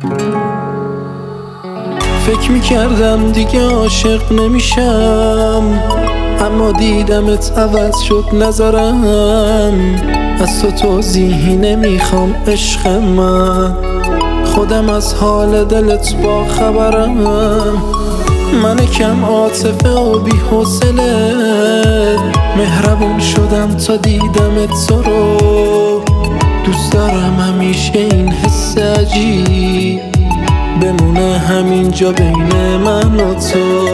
فکر میکردم دیگه عاشق نمیشم، اما دیدمت عوض شد نظرم. از تو توضیحی نمیخوام عشق من، خودم از حال دلت با خبرم. من کم عاطفه و بی حوصله، مهربون شدم تا دیدمت تو رو. دوست دارم همیشه این حس عجیب بمونه همینجا بین من و تو.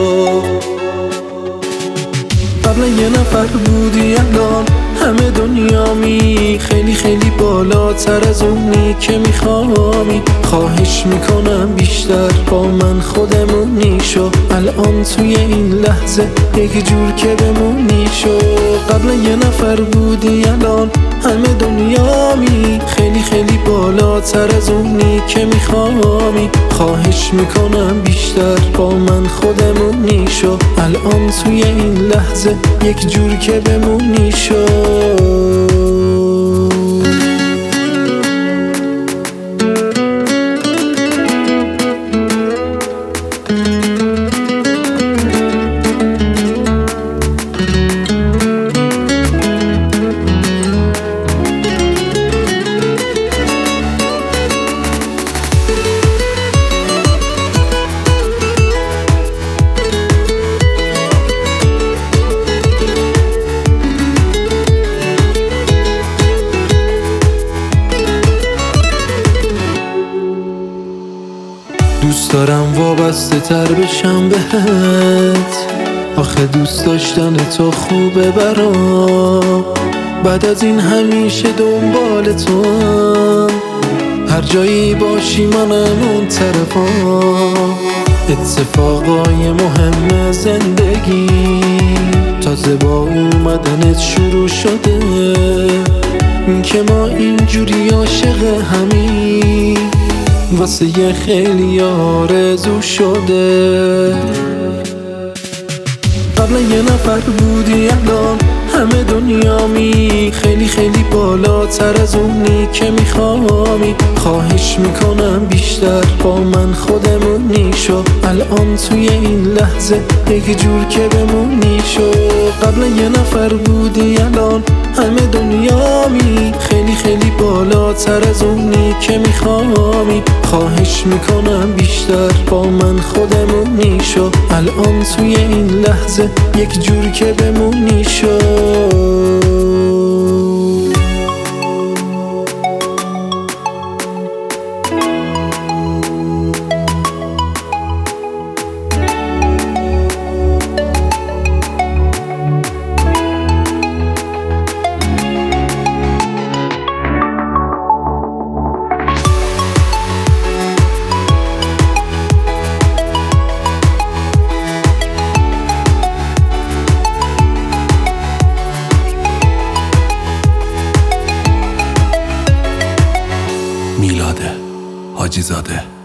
قبل یه نفر بودی، الان همه دنیامی. خیلی خیلی بالاتر از اونی که میخوامی. خواهش میکنم بیشتر با من خودمونی شو. الان توی این لحظه یک جور که بمونی شو. قبل یه نفر بودی، الان همه دنیامی. خیلی خیلی بالاتر از اونی که میخوامی. خواهش میکنم بیشتر با من خودمونی شو. الان توی این لحظه یک جور که بمونی شو. دوست دارم وابسته تر بشم بهت، آخه دوست داشتن تو خوبه برام. بعد از این همیشه دنبال تو هم، هر جایی باشی منم اون طرفام. اتفاقای مهم زندگی تازه با اومدنت شروع شده، که ما اینجوری عاشق همین واسه یه خیلی آرزو شده. قبل یه نفر بودی، الان همه دنیامی. خیلی خیلی بالاتر از اونی که میخوامی. خواهش میکنم بیشتر با من خودمونی شو. الان توی این لحظه یک جور که بمونی شو. قبل یه نفر بودی، الان همه دنیامی. خیلی خیلی بالاتر از اونی که میخوامی. خواهش میکنم بیشتر با من خودمونی شو. الان توی این لحظه یک جور که بمونی شو. میلاد حاجی زاده.